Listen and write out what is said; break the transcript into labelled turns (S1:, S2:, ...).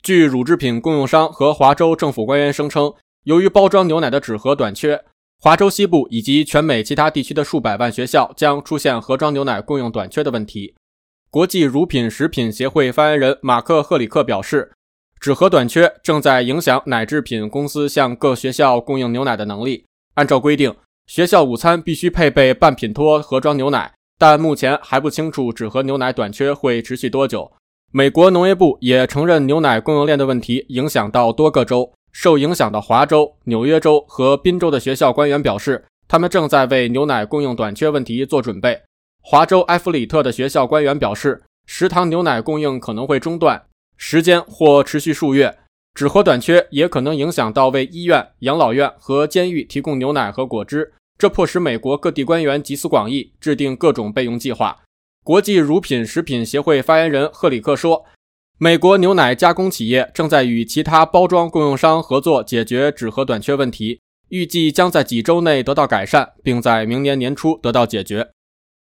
S1: 据乳制品供应商和华州政府官员声称，由于包装牛奶的纸盒短缺，华州西部以及全美其他地区的数百万学校将出现盒装牛奶供应短缺的问题。国际乳品食品协会发言人马克·赫里克表示，纸盒短缺正在影响奶制品公司向各学校供应牛奶的能力。按照规定，学校午餐必须配备半品脱盒装牛奶，但目前还不清楚纸盒牛奶短缺会持续多久。美国农业部也承认牛奶供应链的问题影响到多个州。受影响的华州、纽约州和宾州的学校官员表示，他们正在为牛奶供应短缺问题做准备。华州埃弗里特的学校官员表示，食堂牛奶供应可能会中断，时间或持续数月。纸盒短缺也可能影响到为医院、养老院和监狱提供牛奶和果汁，这迫使美国各地官员集思广益，制定各种备用计划。国际乳品食品协会发言人赫里克说，美国牛奶加工企业正在与其他包装供应商合作解决纸盒短缺问题，预计将在几周内得到改善，并在明年年初得到解决。